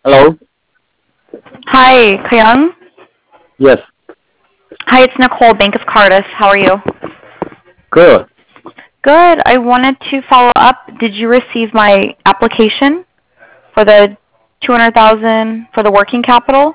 Hello? Hi, Kyung. Yes. Hi, it's Nicole, Bank of Cardiff. How are you? Good. Good. I wanted to follow up. Did you receive my application for the 200,000 for the working capital?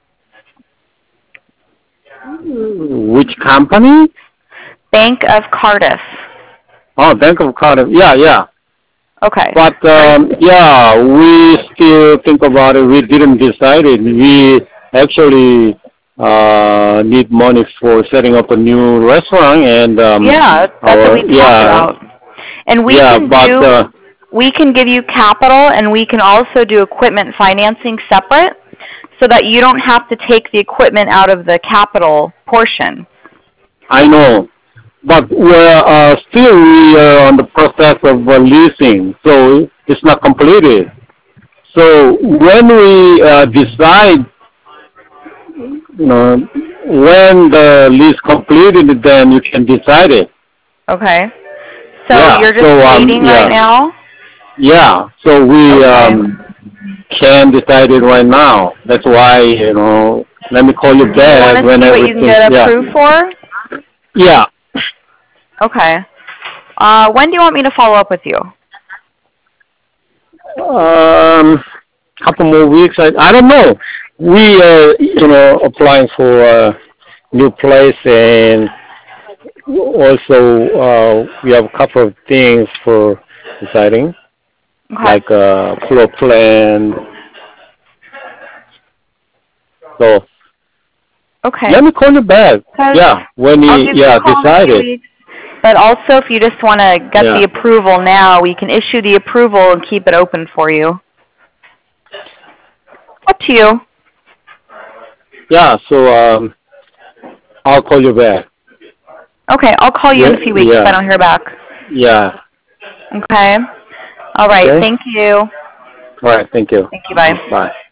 Which company? Bank of Cardiff. Oh, Bank of Cardiff. Yeah. Okay. But, we still think about it. We didn't decide it. We actually need money for setting up a new restaurant and Yeah, that's what we talked about. And we can give you capital, and we can also do equipment financing separate so that you don't have to take the equipment out of the capital portion. I know. But we're we are on the process of leasing, so it's not completed. So when we decide, when the lease completed, then you can decide it. Okay. So you're just waiting right now? Yeah. So we can decide it right now. That's why let me call you back when everything. What you can get approved for? Yeah. Okay. When do you want me to follow up with you? Couple more weeks. I don't know. We applying for a new place, and also we have a couple of things for deciding, like floor plan. So let me call you back. Yeah, when he decided. But also, if you just want to get the approval now, we can issue the approval and keep it open for you. Up to you. Yeah, so I'll call you back. Okay, I'll call you in a few weeks if I don't hear back. Yeah. Okay. All right. Thank you. All right. Thank you. Thank you. Bye. Bye.